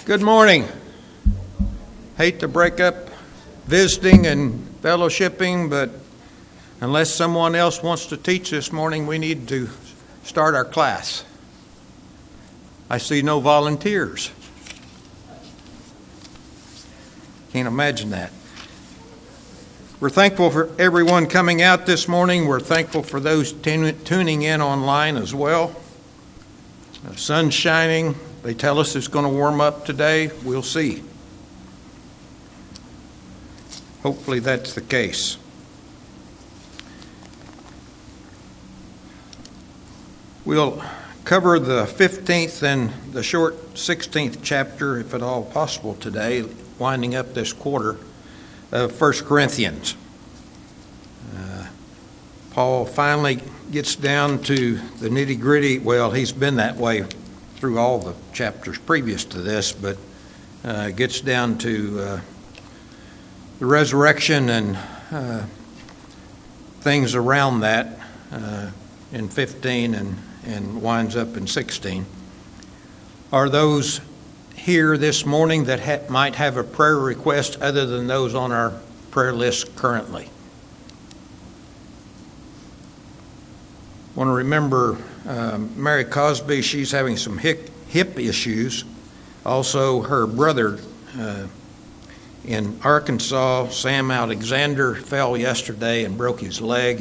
Good morning. Hate to break up visiting and fellowshipping, but unless someone else wants to teach this morning, we need to start our class. I see no volunteers. Can't imagine that. We're thankful for everyone coming out this morning. We're thankful for those tuning in online as well. The sun's shining. They tell us it's going to warm up today. We'll see. Hopefully that's the case. We'll cover the 15th and the short 16th chapter, if at all possible today, winding up this quarter of 1 Corinthians. Paul finally gets down to the nitty-gritty. Well, he's been that way through all the chapters previous to this, but gets down to the resurrection and things around that in 15 and winds up in 16. Are those here this morning that might have a prayer request other than those on our prayer list currently? I want to remember Mary Cosby. She's having some hip issues. Also, her brother in Arkansas, Sam Alexander, fell yesterday and broke his leg.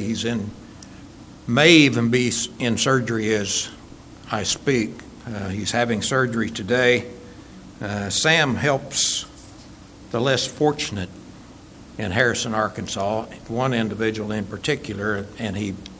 May even be in surgery as I speak. He's having surgery today. Sam helps the less fortunate in Harrison, Arkansas, one individual in particular, and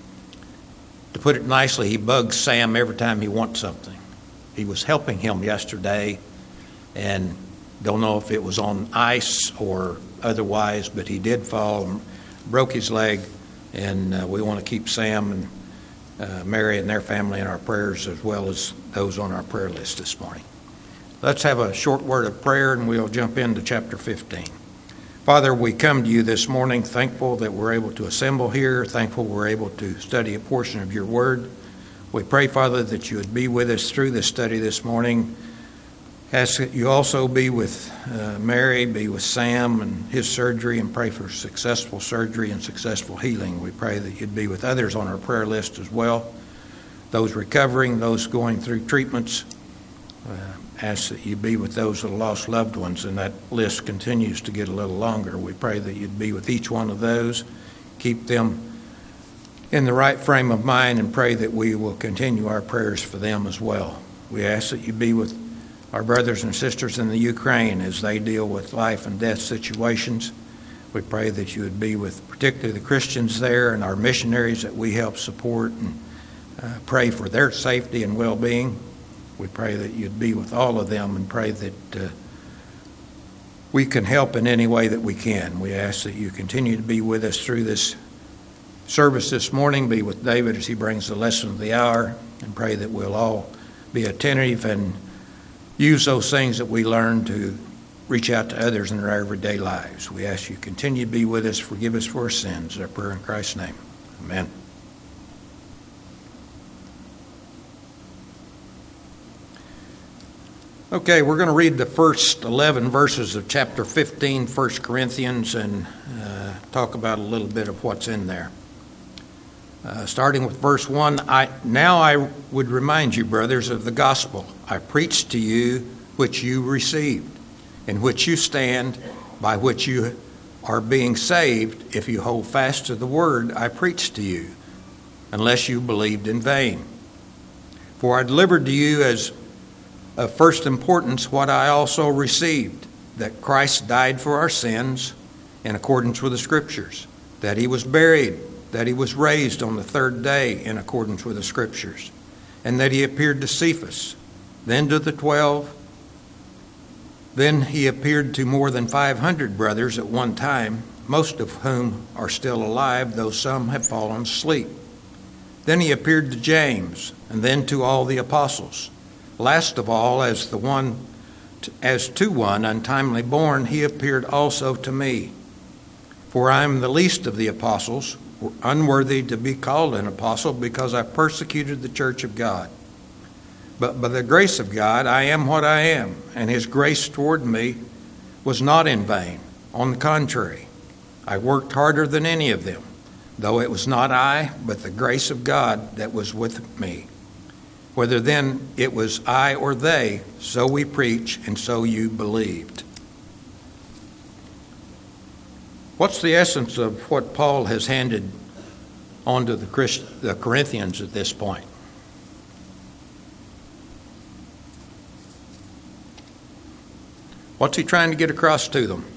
to put it nicely, he bugs Sam every time he wants something. He was helping him yesterday, and don't know if it was on ice or otherwise, but he did fall and broke his leg, and we want to keep Sam and Mary and their family in our prayers, as well as those on our prayer list this morning. Let's have a short word of prayer, and we'll jump into chapter 15. Father, we come to you this morning thankful that we're able to assemble here, thankful we're able to study a portion of your word. We pray, Father, that you would be with us through this study this morning. Ask that you also be with Mary, be with Sam and his surgery, and pray for successful surgery and successful healing. We pray that you'd be with others on our prayer list as well, those recovering, those going through treatments. Ask that you be with those that lost loved ones, and that list continues to get a little longer. We pray that you'd be with each one of those, keep them in the right frame of mind, and pray that we will continue our prayers for them as well. We ask that you be with our brothers and sisters in the Ukraine as they deal with life and death situations. We pray that you would be with particularly the Christians there and our missionaries that we help support, and pray for their safety and well-being. We pray that you'd be with all of them, and pray that we can help in any way that we can. We ask that you continue to be with us through this service this morning. Be with David as he brings the lesson of the hour, and pray that we'll all be attentive and use those things that we learn to reach out to others in our everyday lives. We ask you continue to be with us. Forgive us for our sins. Our prayer in Christ's name. Amen. Okay, we're going to read the first 11 verses of chapter 15, 1 Corinthians, and talk about a little bit of what's in there. Starting with verse 1, I would remind you, brothers, of the gospel I preached to you, which you received, in which you stand, by which you are being saved, if you hold fast to the word I preached to you, unless you believed in vain. For I delivered to you as of first importance what I also received, that Christ died for our sins in accordance with the Scriptures, that he was buried, that he was raised on the third day in accordance with the Scriptures, and that he appeared to Cephas, then to the 12. Then he appeared to more than 500 brothers at one time, most of whom are still alive, though some have fallen asleep. Then he appeared to James, and then to all the apostles. Last of all, as to one untimely born, he appeared also to me. For I am the least of the apostles, unworthy to be called an apostle, because I persecuted the church of God. But by the grace of God, I am what I am, and His grace toward me was not in vain. On the contrary, I worked harder than any of them, though it was not I, but the grace of God that was with me. Whether then it was I or they, so we preach, and so you believed. What's the essence of what Paul has handed on to the Corinthians at this point? What's he trying to get across to them?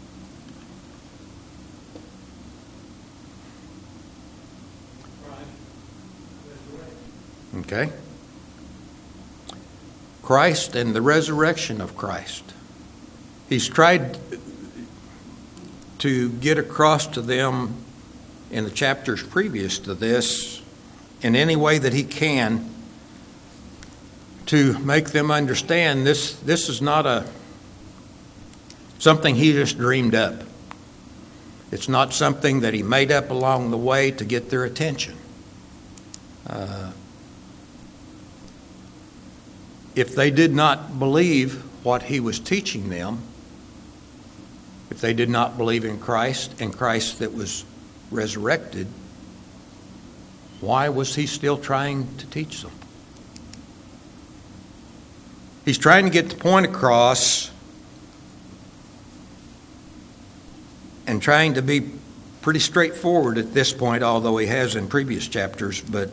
Okay. Christ and the resurrection of Christ. He's tried to get across to them in the chapters previous to this in any way that he can to make them understand this is not something he just dreamed up. It's not something that he made up along the way to get their attention. If they did not believe what he was teaching them, if they did not believe in Christ and Christ that was resurrected, why was he still trying to teach them? He's trying to get the point across and trying to be pretty straightforward at this point, although he has in previous chapters. But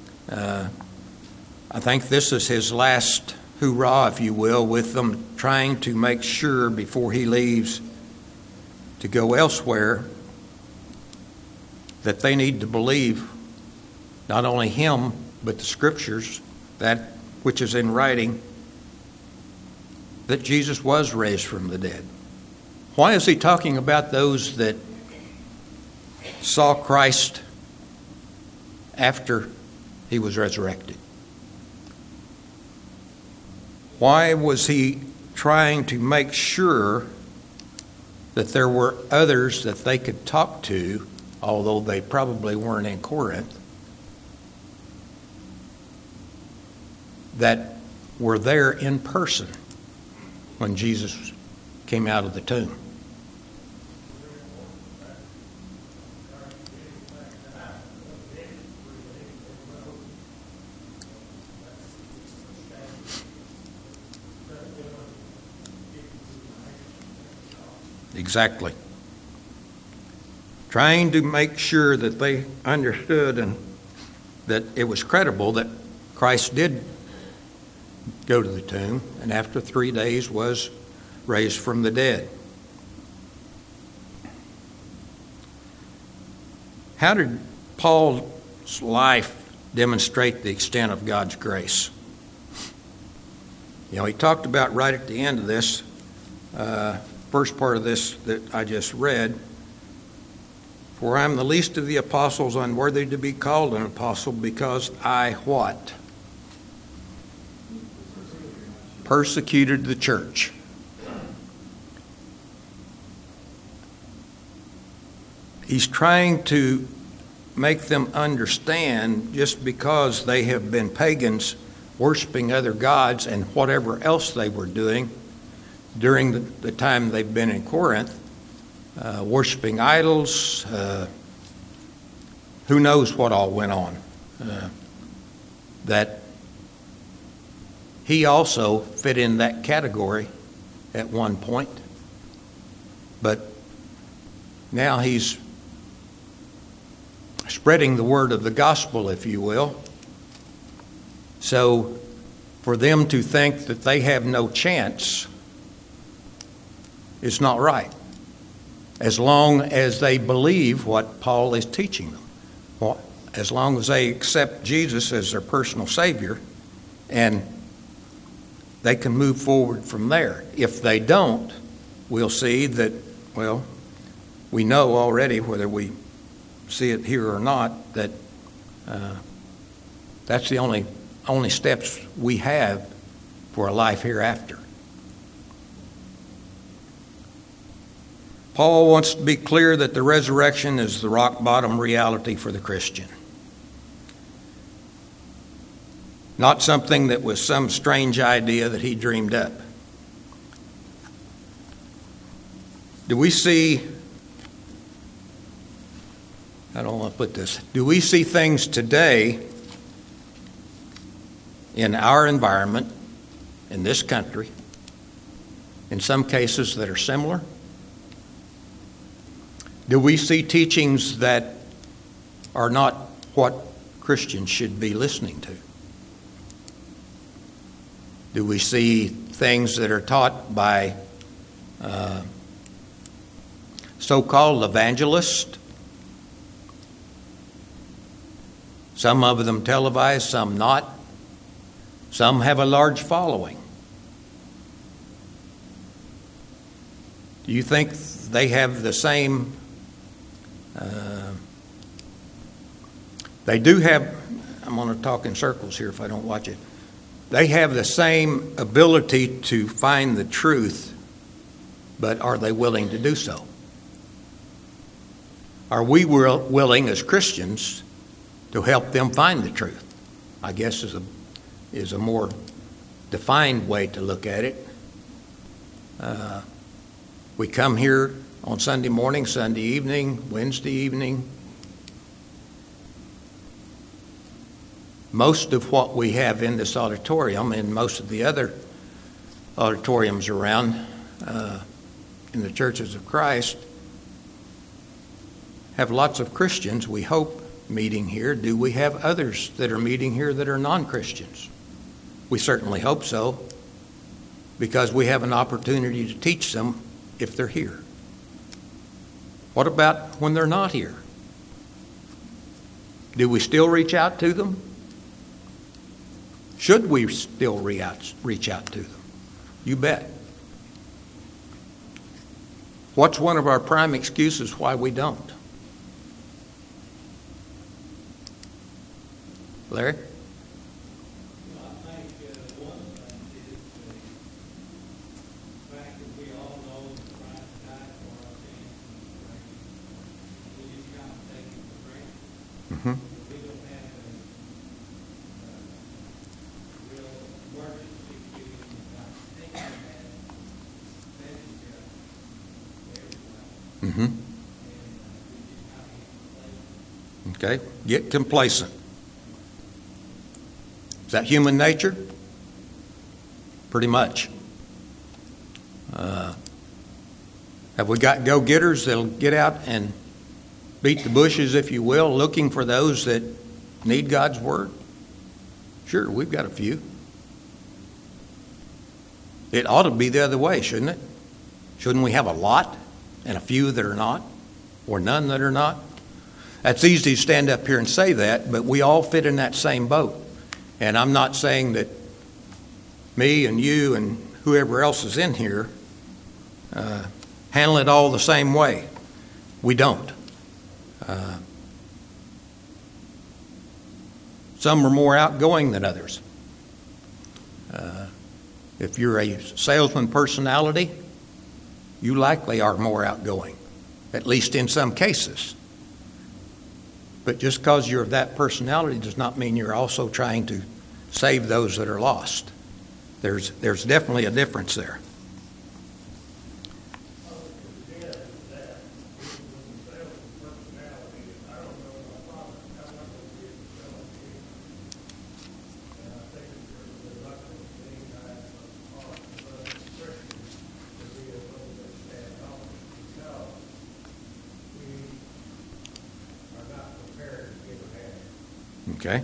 I think this is his last hoorah, if you will, with them, trying to make sure before he leaves to go elsewhere that they need to believe not only him, but the Scriptures, that which is in writing, that Jesus was raised from the dead. Why is he talking about those that saw Christ after he was resurrected? Why was he trying to make sure that there were others that they could talk to, although they probably weren't in Corinth, that were there in person when Jesus came out of the tomb? Exactly. Trying to make sure that they understood and that it was credible that Christ did go to the tomb and after 3 days was raised from the dead. How did Paul's life demonstrate the extent of God's grace? He talked about right at the end of this, first part of this that I just read, for I am the least of the apostles, unworthy to be called an apostle, because I what? Persecuted the church. He's trying to make them understand just because they have been pagans worshiping other gods and whatever else they were doing during the time they've been in Corinth, worshiping idols, who knows what all went on, that he also fit in that category at one point. But now he's spreading the word of the gospel, if you will. So for them to think that they have no chance is not right, as long as they believe what Paul is teaching them. Well, as long as they accept Jesus as their personal Savior, and they can move forward from there. If they don't, we'll see that, well, we know already, whether we see it here or not, that that's the only steps we have for a life hereafter. Paul wants to be clear that the resurrection is the rock bottom reality for the Christian. not something that was some strange idea that he dreamed up. Do we see, I don't want to put this, do we see things today in our environment, in this country, in some cases that are similar? Do we see teachings that are not what Christians should be listening to? Do we see things that are taught by so-called evangelists? Some of them televised, some not. Some have a large following. Do you think they have the same... they do have... I'm going to talk in circles here if I don't watch it. They have the same ability to find the truth, but are they willing to do so? Are we willing as Christians to help them find the truth? I guess is a more defined way to look at it. We come here on Sunday morning, Sunday evening, Wednesday evening. Most of what we have in this auditorium and most of the other auditoriums around in the churches of Christ have lots of Christians, we hope, meeting here. Do we have others that are meeting here that are non-Christians? We certainly hope so, because we have an opportunity to teach them if they're here. What about when they're not here? Do we still reach out to them? Should we still reach out to them? You bet. What's one of our prime excuses why we don't? Larry? Okay, get complacent. Is that human nature? Pretty much. Have we got go-getters that'll get out and beat the bushes, if you will, looking for those that need God's Word? Sure, we've got a few. It ought to be the other way, shouldn't it? Shouldn't we have a lot and a few that are not, or none that are not? That's easy to stand up here and say that, but we all fit in that same boat. And I'm not saying that me and you and whoever else is in here handle it all the same way. We don't. Some are more outgoing than others. If you're a salesman personality, you likely are more outgoing, at least in some cases. But just because you're of that personality does not mean you're also trying to save those that are lost. There's definitely a difference there. Okay.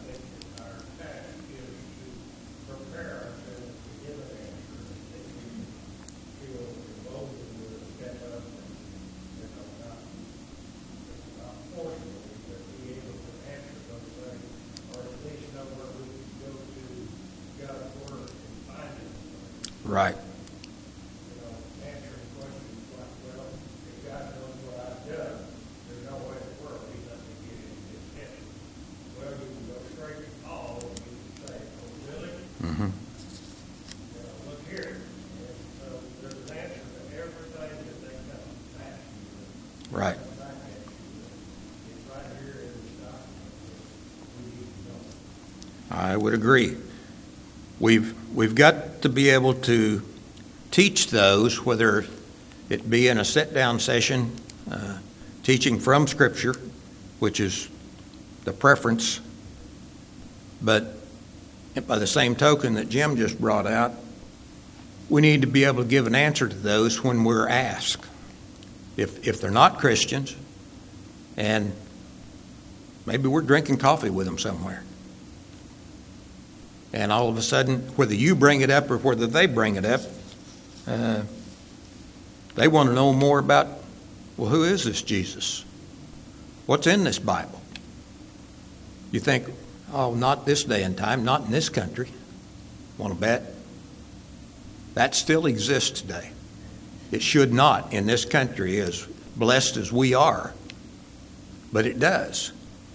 Right. Right. I would agree. We've got to be able to teach those, whether it be in a sit-down session, teaching from Scripture, which is the preference, but by the same token that Jim just brought out, we need to be able to give an answer to those when we're asked. If they're not Christians, and maybe we're drinking coffee with them somewhere, and all of a sudden, whether you bring it up or whether they bring it up, they want to know more about, well, who is this Jesus? What's in this Bible? You think, oh, not this day and time, not in this country. Want to bet? That still exists today. It should not in this country, as blessed as we are, but it does.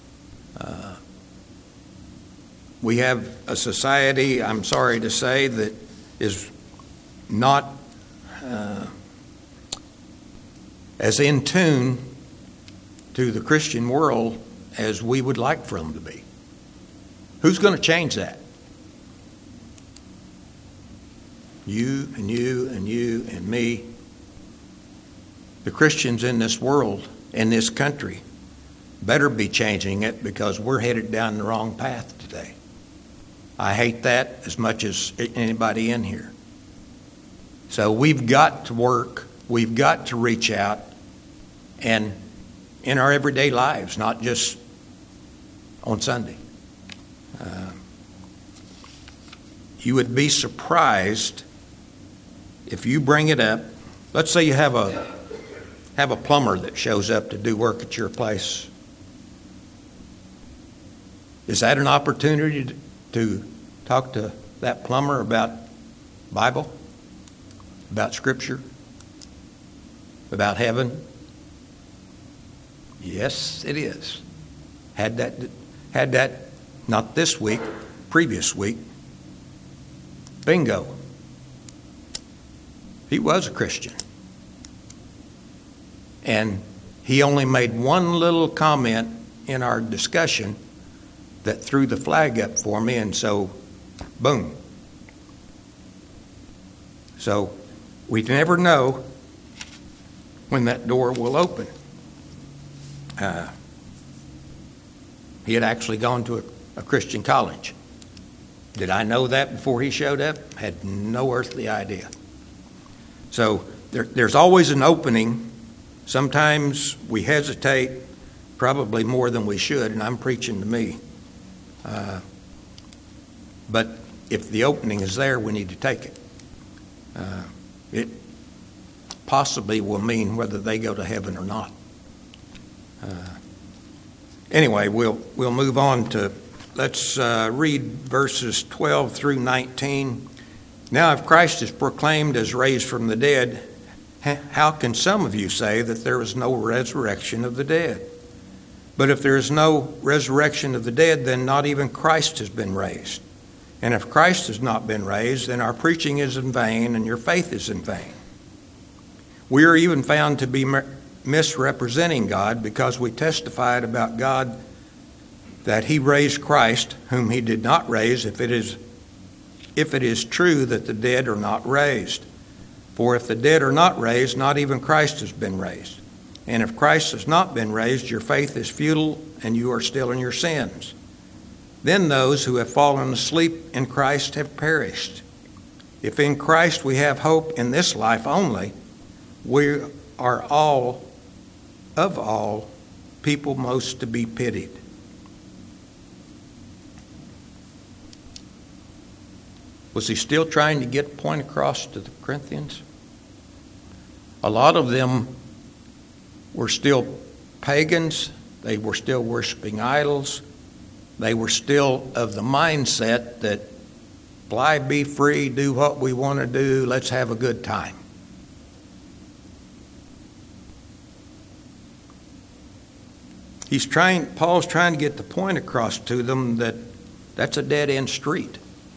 We have a society, I'm sorry to say, that is not as in tune to the Christian world as we would like for them to be. Who's going to change that? You and you and you and me. The Christians in this world, in this country, better be changing it, because we're headed down the wrong path today. I hate that as much as anybody in here. So we've got to work, we've got to reach out, and in our everyday lives, not just on Sunday. You would be surprised if you bring it up. Let's say you have a plumber that shows up to do work at your place. Is that an opportunity to talk to that plumber about Bible, about Scripture, about heaven? Yes, it is. Had that not this week, previous week. Bingo. He was a Christian. And he only made one little comment in our discussion that threw the flag up for me, and so, boom. So, we never know when that door will open. He had actually gone to a Christian college. Did I know that before he showed up? Had no earthly idea. So there's always an opening. Sometimes we hesitate, probably more than we should, and I'm preaching to me. But if the opening is there, we need to take it. It possibly will mean whether they go to heaven or not. Anyway, we'll move on to, let's read verses 12 through 19. Now, if Christ is proclaimed as raised from the dead, how can some of you say that there is no resurrection of the dead? But if there is no resurrection of the dead, then not even Christ has been raised. And if Christ has not been raised, then our preaching is in vain and your faith is in vain. We are even found to be misrepresenting God, because we testified about God that he raised Christ, whom he did not raise, if it is true that the dead are not raised. For if the dead are not raised, not even Christ has been raised. And if Christ has not been raised, your faith is futile and you are still in your sins. Then those who have fallen asleep in Christ have perished. If in Christ we have hope in this life only, we are all people most to be pitied. Was he still trying to get a point across to the Corinthians? A lot of them were still pagans. They were still worshiping idols. They were still of the mindset that fly, be free, do what we want to do, let's have a good time. Paul's trying to get the point across to them that that's a dead-end street.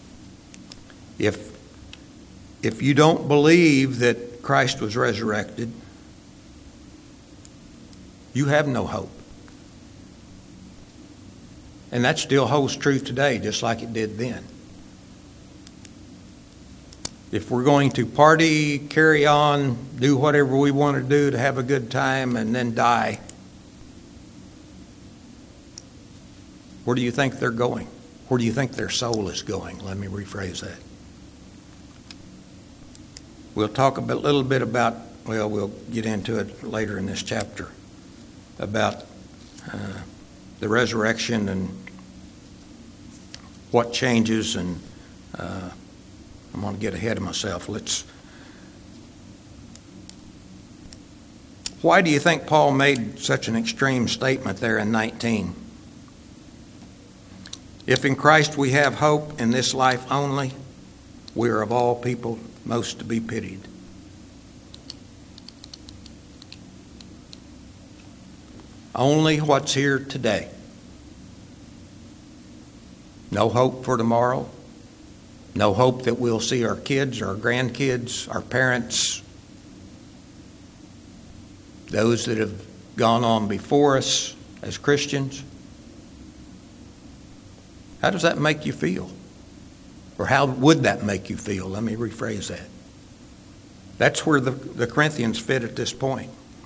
If you don't believe that Christ was resurrected, you have no hope. And that still holds true today, just like it did then. If we're going to party, carry on, do whatever we want to do to have a good time and then die, where do you think they're going? Where do you think their soul is going? Let me rephrase that. We'll talk a little bit about, well, we'll get into it later in this chapter, about the resurrection and what changes, and I'm going to get ahead of myself. Why do you think Paul made such an extreme statement there in 19? If in Christ we have hope in this life only, we are of all people most to be pitied. Only what's here today. No hope for tomorrow. No hope that we'll see our kids, our grandkids, our parents, those that have gone on before us as Christians. How does that make you feel? Or how would that make you feel? Let me rephrase that. That's where the Corinthians fit at this point.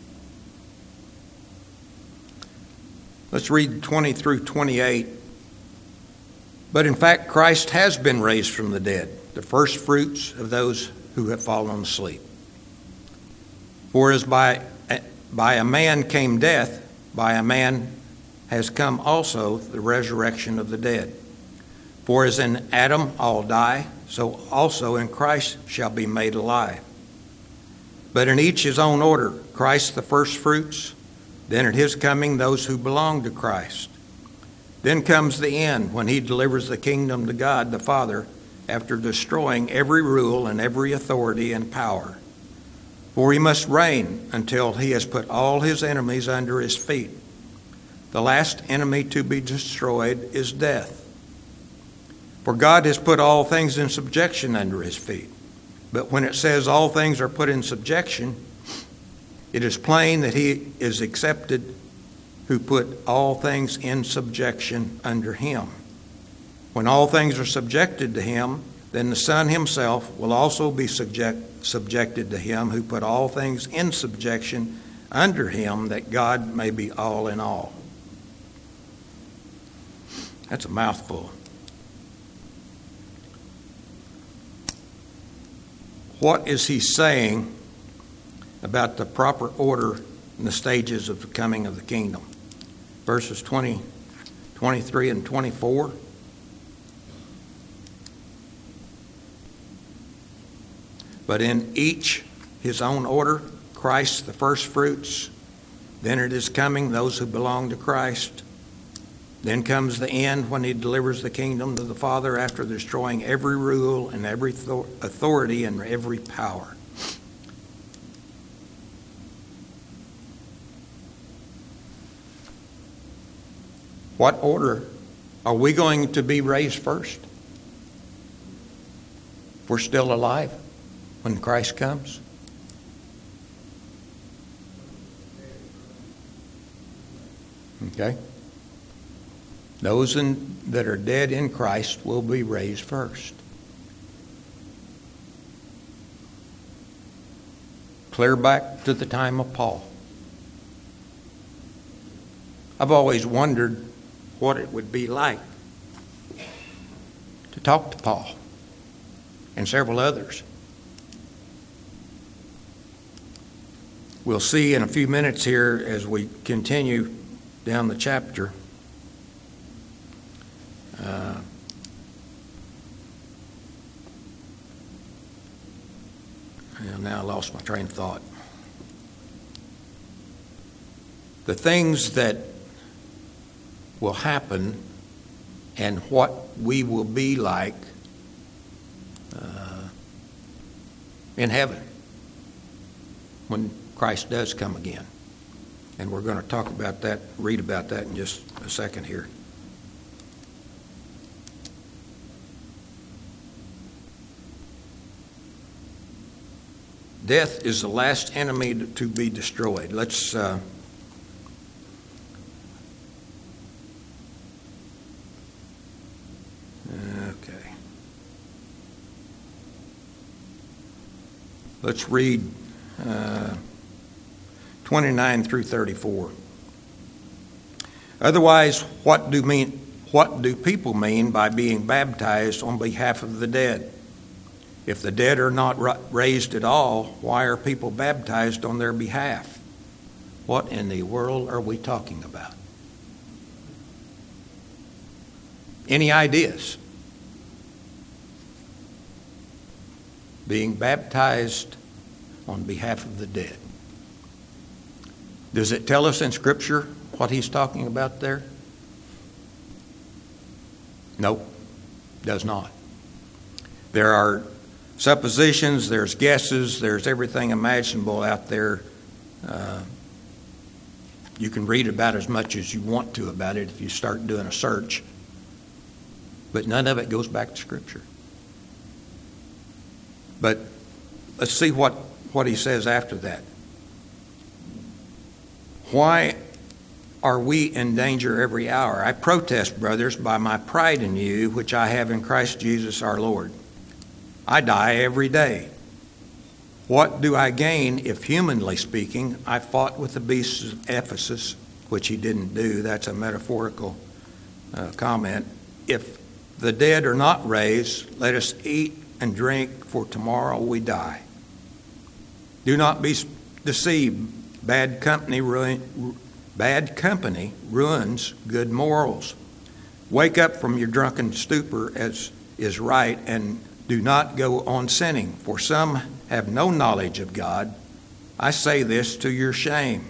Let's read 20 through 28. But in fact, Christ has been raised from the dead, the first fruits of those who have fallen asleep. For as by a man came death, by a man has come also the resurrection of the dead. For as in Adam all die, so also in Christ shall be made alive. But in each his own order, Christ the first fruits, then at his coming those who belong to Christ. Then comes the end, when he delivers the kingdom to God the Father, after destroying every rule and every authority and power. For he must reign until he has put all his enemies under his feet. The last enemy to be destroyed is death. For God has put all things in subjection under his feet. But when it says all things are put in subjection, it is plain that he is accepted who put all things in subjection under him. When all things are subjected to him, then the Son himself will also be subjected to him who put all things in subjection under him, that God may be all in all. That's a mouthful. What is he saying about the proper order and the stages of the coming of the kingdom? Verses 20, 23, and 24. But in each his own order, Christ the first fruits, then at his coming those who belong to Christ. Then comes the end, when he delivers the kingdom to the Father after destroying every rule and every authority and every power. What order are we going to be raised first? If we're still alive when Christ comes? Okay. Those that are dead in Christ will be raised first. Clear back to the time of Paul. I've always wondered what it would be like to talk to Paul and several others. We'll see in a few minutes here as we continue down the chapter. Now I lost my train of thought. The things that will happen and what we will be like in heaven when Christ does come again. And we're going to talk about that, read about that in just a second here. Death is the last enemy to be destroyed. Let's Okay. Let's read 29 through 34. Otherwise, what do people mean by being baptized on behalf of the dead? If the dead are not raised at all, why are people baptized on their behalf? What in the world are we talking about? Any ideas? Being baptized on behalf of the dead. Does it tell us in Scripture what he's talking about there? Nope, does not. There are suppositions, there's guesses, there's everything imaginable out there. You can read about as much as you want to about it if you start doing a search. But none of it goes back to Scripture. But let's see what he says after that. Why are we in danger every hour? I protest, brothers, by my pride in you, which I have in Christ Jesus our Lord. I die every day. What do I gain if, humanly speaking, I fought with the beasts of Ephesus, which he didn't do? That's a metaphorical comment. If the dead are not raised, let us eat and drink, for tomorrow we die. Do not be deceived. Bad company ruins good morals. Wake up from your drunken stupor, as is right, and do not go on sinning, for some have no knowledge of God. I say this to your shame.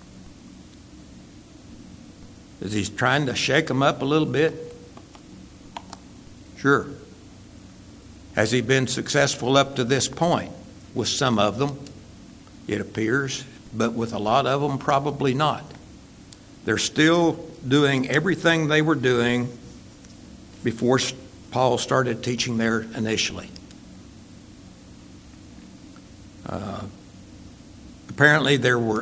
Is he trying to shake them up a little bit? Sure. Has he been successful up to this point? With some of them, it appears, but with a lot of them, probably not. They're still doing everything they were doing before Paul started teaching there initially. Apparently they were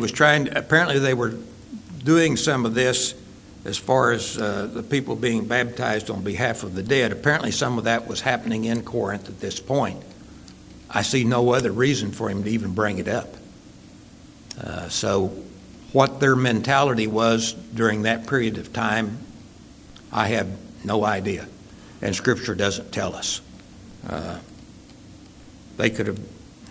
doing some of this as far as the people being baptized on behalf of the dead. Apparently some of that was happening in Corinth at this point. I see no other reason for him to even bring it up. So what their mentality was during that period of time, I have no idea. And Scripture doesn't tell us. They could have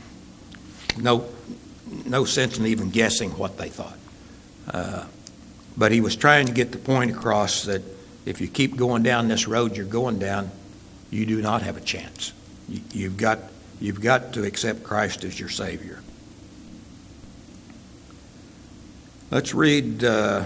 no sense in even guessing what they thought. But he was trying to get the point across that if you keep going down this road you're going down, you do not have a chance. You've got to accept Christ as your Savior. Let's read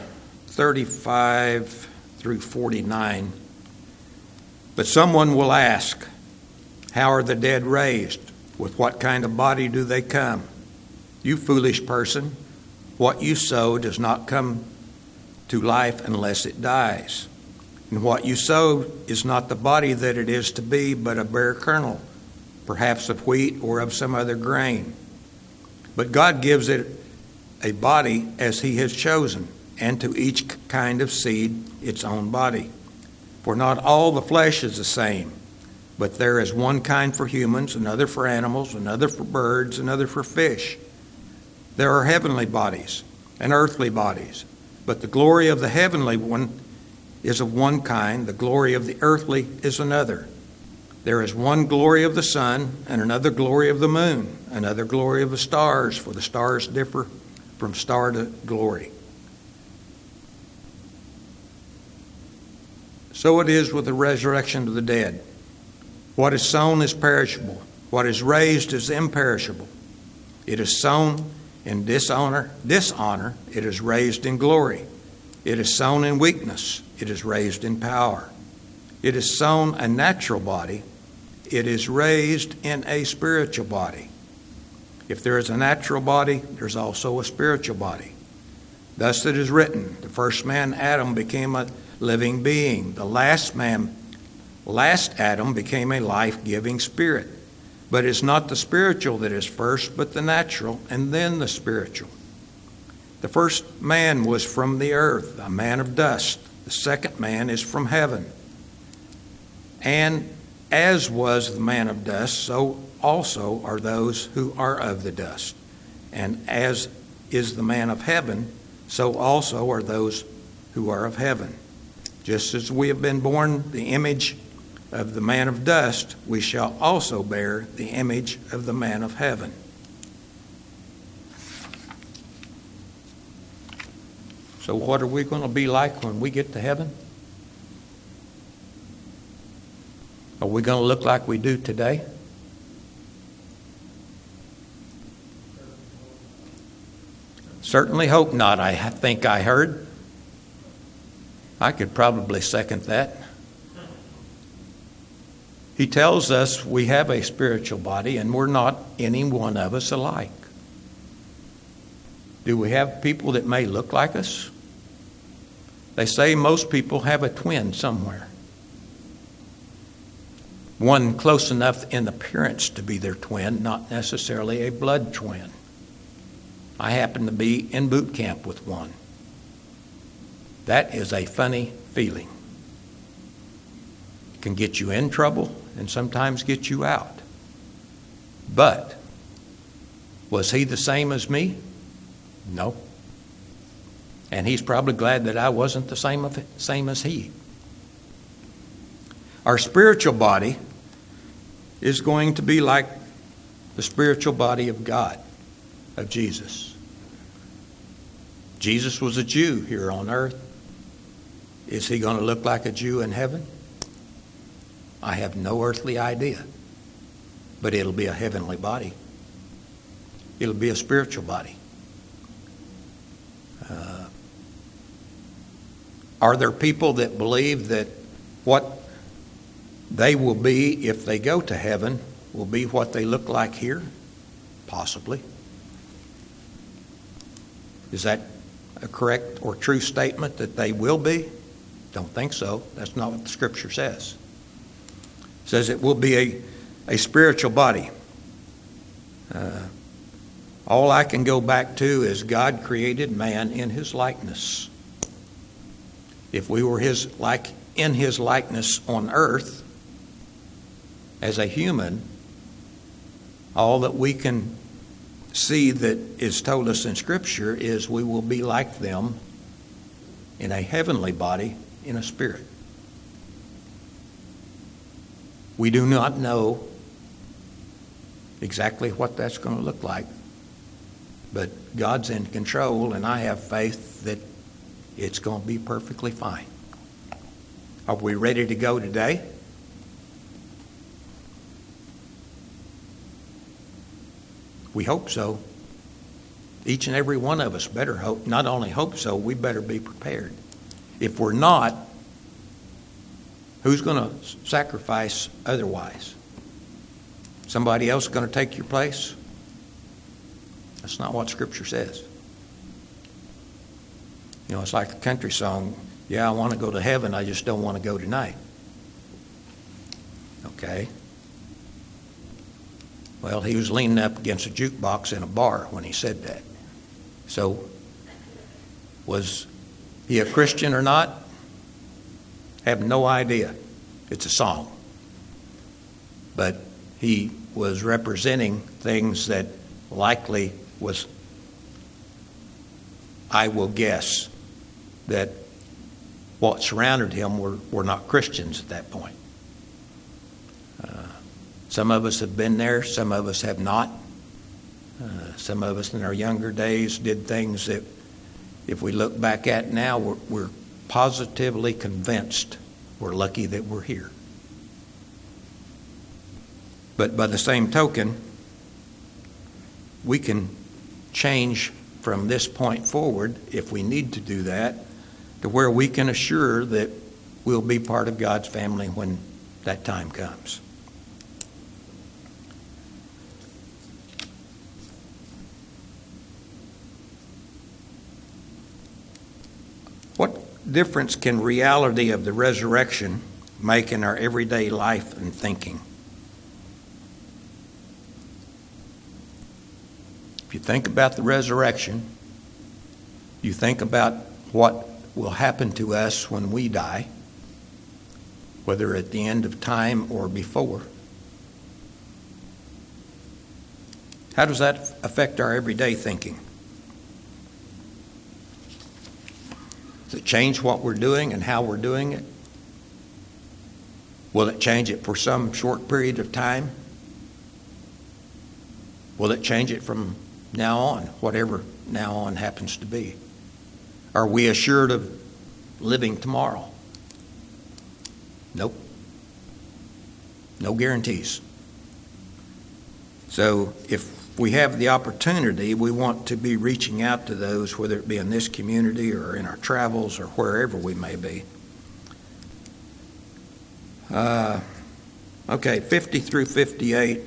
35 through 49. But someone will ask, how are the dead raised? With what kind of body do they come? You foolish person, what you sow does not come to life unless it dies. And what you sow is not the body that it is to be, but a bare kernel, perhaps of wheat or of some other grain. But God gives it a body as he has chosen, and to each kind of seed its own body. For not all the flesh is the same, but there is one kind for humans, another for animals, another for birds, another for fish. There are heavenly bodies and earthly bodies, but the glory of the heavenly one is of one kind, the glory of the earthly is another. There is one glory of the sun, and another glory of the moon, another glory of the stars, for the stars differ from star to glory. So it is with the resurrection of the dead. What is sown is perishable. What is raised is imperishable. It is sown in dishonor, it is raised in glory. It is sown in weakness, it is raised in power. It is sown a natural body, it is raised in a spiritual body. If there is a natural body, there's also a spiritual body. Thus it is written, the first man, Adam, became a living being. The last Adam, became a life-giving spirit. But it's not the spiritual that is first, but the natural, and then the spiritual. The first man was from the earth, a man of dust. The second man is from heaven. And as was the man of dust, so also are those who are of the dust. And as is the man of heaven, so also are those who are of heaven. Just as we have been born the image of the man of dust, we shall also bear the image of the man of heaven. So what are we going to be like when we get to heaven? Are we going to look like we do today? Certainly hope not, I think I heard. I could probably second that. He tells us we have a spiritual body and we're not any one of us alike. Do we have people that may look like us? They say most people have a twin somewhere. One close enough in appearance to be their twin, not necessarily a blood twin. I happen to be in boot camp with one. That is a funny feeling. It can get you in trouble and sometimes get you out. But was he the same as me? No. And he's probably glad that I wasn't the same as he. Our spiritual body is going to be like the spiritual body of God, of Jesus. Jesus was a Jew here on earth. Is he going to look like a Jew in heaven? I have no earthly idea. But it'll be a heavenly body. It'll be a spiritual body. Are there people that believe that what they will be if they go to heaven will be what they look like here? Possibly. Is that a correct or true statement that they will be? Don't think so. That's not what the Scripture says. It says it will be a spiritual body. All I can go back to is God created man in his likeness. If we were in his likeness on earth as a human, all that we can see that is told us in Scripture is we will be like them in a heavenly body, in a spirit. We do not know exactly what that's going to look like, but God's in control, and I have faith that it's going to be perfectly fine. Are we ready to go today? We hope so. Each and every one of us better hope. Not only hope so, we better be prepared. If we're not, who's going to sacrifice otherwise? Somebody else going to take your place? That's not what Scripture says. You know, it's like a country song. Yeah, I want to go to heaven, I just don't want to go tonight. Okay. Well, he was leaning up against a jukebox in a bar when he said that. So, was he a Christian or not? Have no idea. It's a song. But he was representing things that likely was, I will guess, that what surrounded him were not Christians at that point. Some of us have been there, some of us have not. Some of us in our younger days did things that, if we look back at now, we're positively convinced we're lucky that we're here. But by the same token, we can change from this point forward, if we need to do that, to where we can assure that we'll be part of God's family when that time comes. What difference can reality of the resurrection make in our everyday life and thinking? If you think about the resurrection, you think about what will happen to us when we die. whether at the end of time or before. How does that affect our everyday thinking? Does it change what we're doing and how we're doing it? Will it change it for some short period of time? Will it change it from now on, whatever now on happens to be? Are we assured of living tomorrow? Nope. No guarantees. So if we have the opportunity, we want to be reaching out to those, whether it be in this community or in our travels or wherever we may be. Okay, 50 through 58.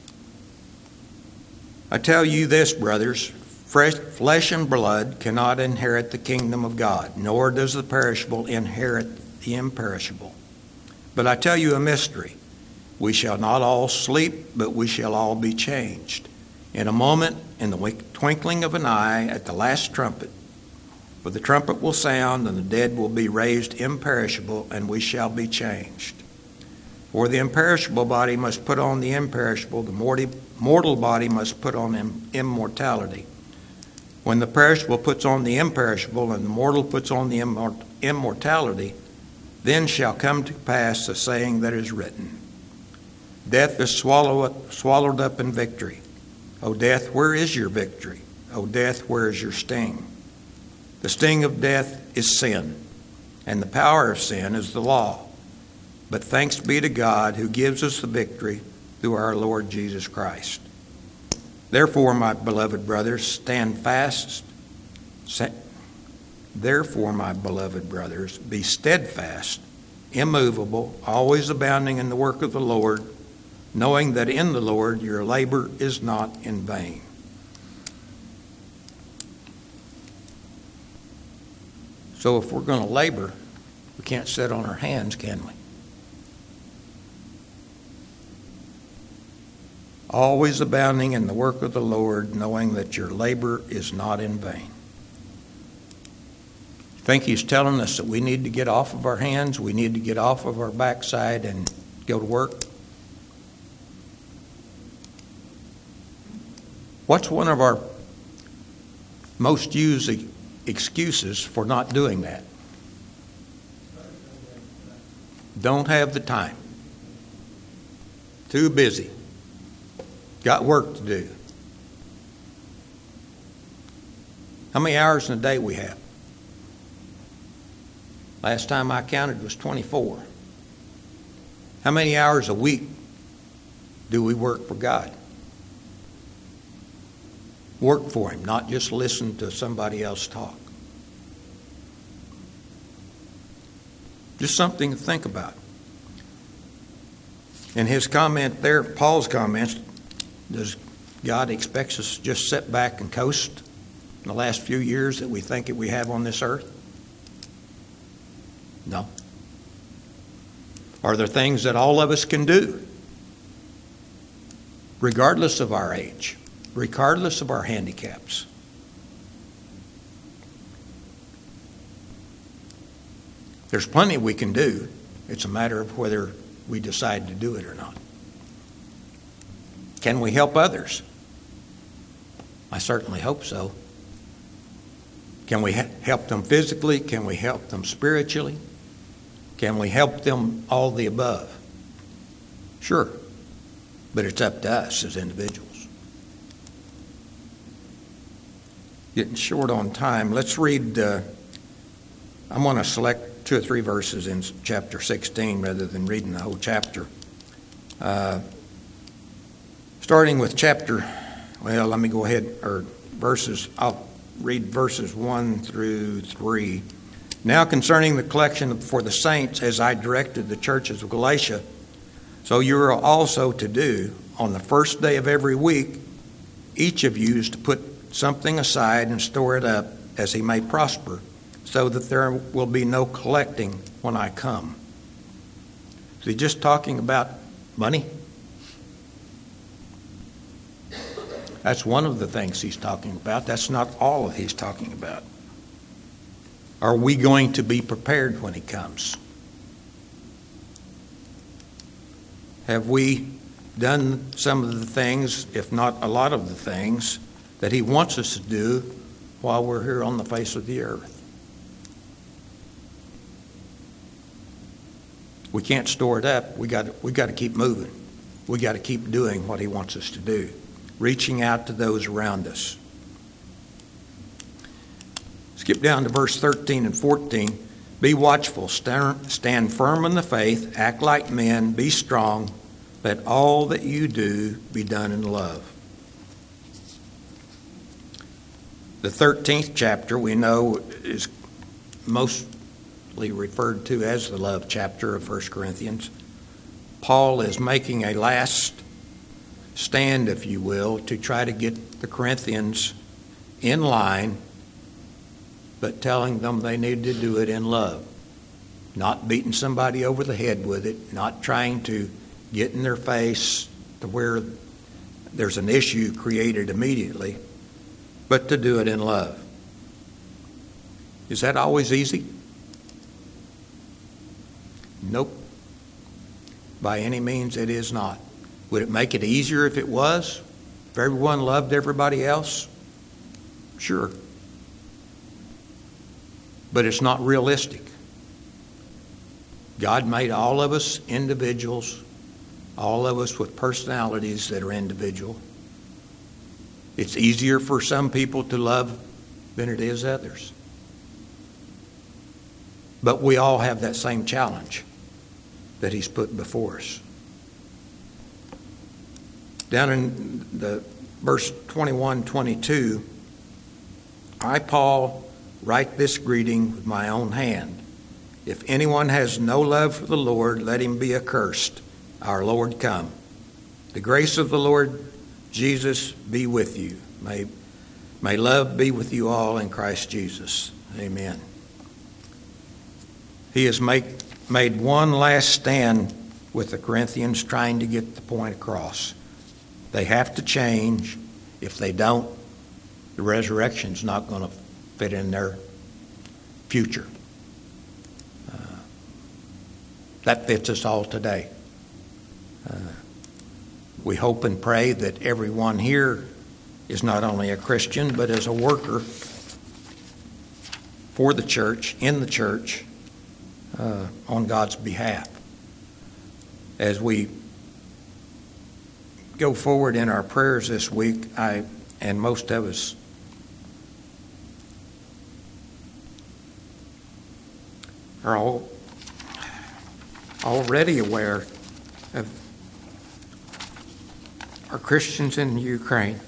I tell you this, brothers, flesh and blood cannot inherit the kingdom of God, nor does the perishable inherit the imperishable. But I tell you a mystery. We shall not all sleep, but we shall all be changed. In a moment, in the twinkling of an eye, at the last trumpet. For the trumpet will sound, and the dead will be raised imperishable, and we shall be changed. For the imperishable body must put on the imperishable, the mortal body must put on immortality. When the perishable puts on the imperishable, and the mortal puts on the immortality, then shall come to pass the saying that is written, Death is swallowed up in victory. O death, where is your victory? O death, where is your sting? The sting of death is sin, and the power of sin is the law. But thanks be to God who gives us the victory through our Lord Jesus Christ. Therefore, my beloved brothers, stand fast. Therefore, my beloved brothers, be steadfast, immovable, always abounding in the work of the Lord, knowing that in the Lord your labor is not in vain. So if we're going to labor, we can't sit on our hands, can we? Always abounding in the work of the Lord, knowing that your labor is not in vain. I think he's telling us that we need to get off of our hands, we need to get off of our backside and go to work. What's one of our most used excuses for not doing that? Don't have the time. Too busy. Got work to do. How many hours in a day we have? Last time I counted was 24. How many hours a week do we work for God? Work for Him, not just listen to somebody else talk. Just something to think about. In his comment there, Paul's comments, does God expect us to just sit back and coast in the last few years that we think that we have on this earth? No. Are there things that all of us can do, regardless of our age, regardless of our handicaps? There's plenty we can do. It's a matter of whether we decide to do it or not. Can we help others? I certainly hope so. Can we help them physically? Can we help them spiritually? Can we help them all the above? Sure. But it's up to us as individuals. Getting short on time. Let's read, I'm going to select 2 or 3 verses in chapter 16 rather than reading the whole chapter. Starting with let me go ahead, I'll read verses 1 through 3. Now concerning the collection for the saints, as I directed the churches of Galatia, so you are also to do, on the first day of every week, each of you is to put something aside and store it up as he may prosper, so that there will be no collecting when I come. Is he just talking about money? That's one of the things he's talking about. That's not all of he's talking about. Are we going to be prepared when he comes? have we done some of the things, if not a lot of the things, that He wants us to do while we're here on the face of the earth? We can't store it up. We got to keep moving. We got to keep doing what He wants us to do, reaching out to those around us. Skip down to verse 13 and 14. Be watchful, stand firm in the faith, act like men, be strong. Let all that you do be done in love. The 13th chapter we know is mostly referred to as the love chapter of 1 Corinthians. Paul is making a last stand, if you will, to try to get the Corinthians in line, but telling them they need to do it in love. Not beating somebody over the head with it, not trying to get in their face to where there's an issue created immediately, but to do it in love. Is that always easy? Nope. By any means it is not. Would it make it easier if it was? If everyone loved everybody else? Sure. But it's not realistic. God made all of us individuals, all of us with personalities that are individual. It's easier for some people to love than it is others. But we all have that same challenge that He's put before us. Down in the verse 21, 22, I, Paul, write this greeting with my own hand. If anyone has no love for the Lord, let him be accursed. Our Lord come. The grace of the Lord Jesus be with you. May love be with you all in Christ Jesus. Amen. He has made one last stand with the Corinthians, trying to get the point across. They have to change. If they don't, the resurrection's not going to fit in their future. That fits us all today. We hope and pray that everyone here is not only a Christian, but is a worker for the church, in the church, on God's behalf. As we go forward in our prayers this week, and most of us are already aware of our Christians in Ukraine.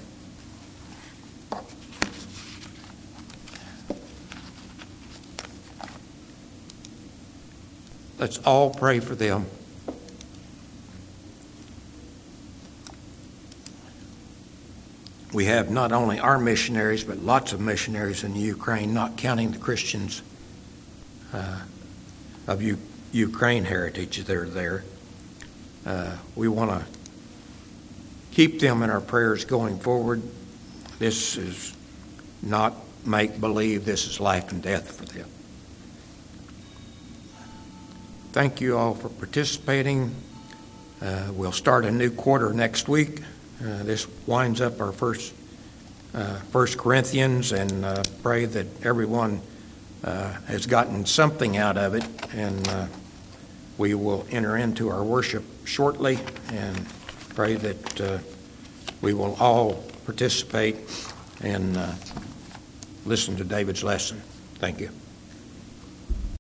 Let's all pray for them. We have not only our missionaries, but lots of missionaries in Ukraine, not counting the Christians of Ukraine heritage that are there. We want to keep them in our prayers going forward. This is not make-believe. This is life and death for them. Thank you all for participating. We'll start a new quarter next week. This winds up our first 1 Corinthians, and pray that everyone has gotten something out of it, and we will enter into our worship shortly, and pray that we will all participate and listen to David's lesson. Thank you.